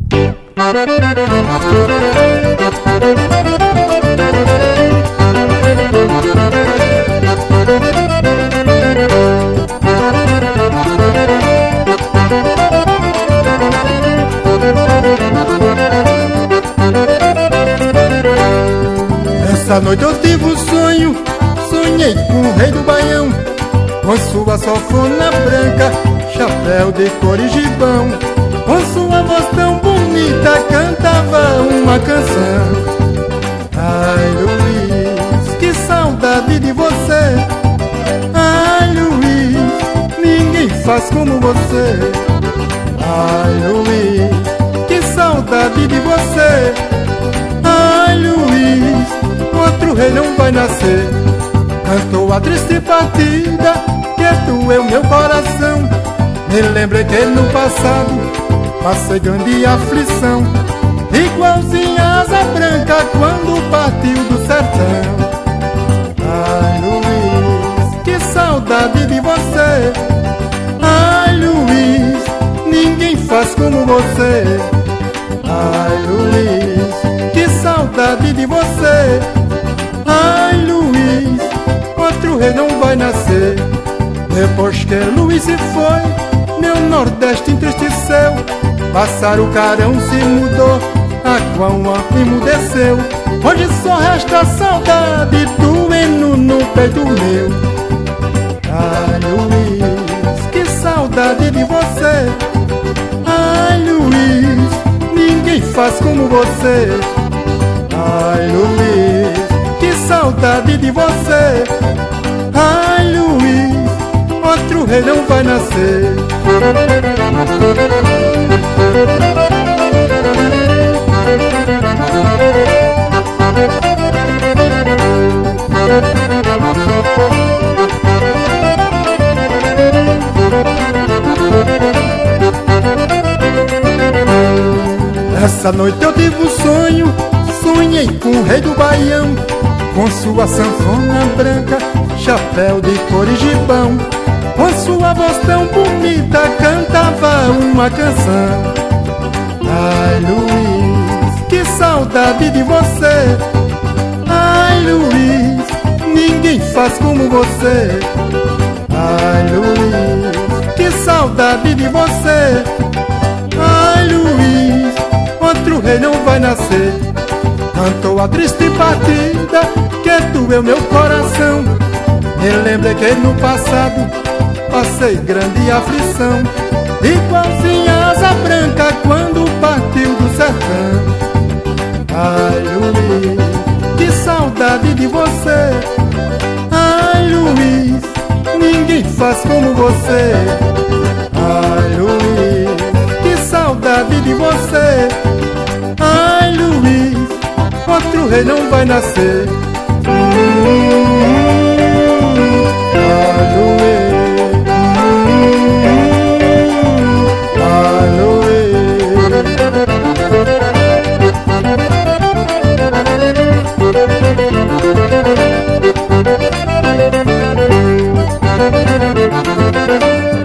Essa noite eu tive um sonho, sonhei com o rei do Baião, com sua sanfona branca, chapéu de cor e gibão. Com sua voz tão bonita cantava uma canção. Ai, Luiz, que saudade de você. Ai, Luiz, ninguém faz como você. Ai, Luiz, que saudade de você. Ai, Luiz, outro rei não vai nascer. Cantou a triste partida que doeu meu coração. Me lembrei que no passado passei grande aflição, igualzinha a asa branca quando partiu do sertão. Ai, Luiz, que saudade de você. Ai, Luiz, ninguém faz como você. Ai, Luiz, que saudade de você. Ai, Luiz, outro rei não vai nascer. Depois que Luiz se foi, meu Nordeste entristeceu. Passar o carão se mudou, a Guama emudeceu. Hoje só resta saudade doendo no peito meu. Ai, Luiz, que saudade de você. Ai, Luiz, ninguém faz como você. Ai, Luiz, que saudade de você. Ai, Luiz, outro rei não vai nascer. Essa noite eu tive um sonho, sonhei com o rei do Baião, com sua sanfona branca, chapéu de cor e gibão. Com sua voz tão bonita cantava uma canção. Ai, Luiz, que saudade de você. Ai, Luiz, ninguém faz como você. Ai, Luiz, que saudade de você. Ai, Luiz, outro rei não vai nascer. Cantou a triste partida que doeu meu coração. Me lembrei que no passado passei grande aflição, igualzinha a asa branca quando partiu do sertão. Ai, Luiz, que saudade de você. Ai, Luiz, ninguém faz como você. Ai, Luiz, que saudade de você. Ai, Luiz, outro rei não vai nascer. Ai, Luiz, ai, Luiz.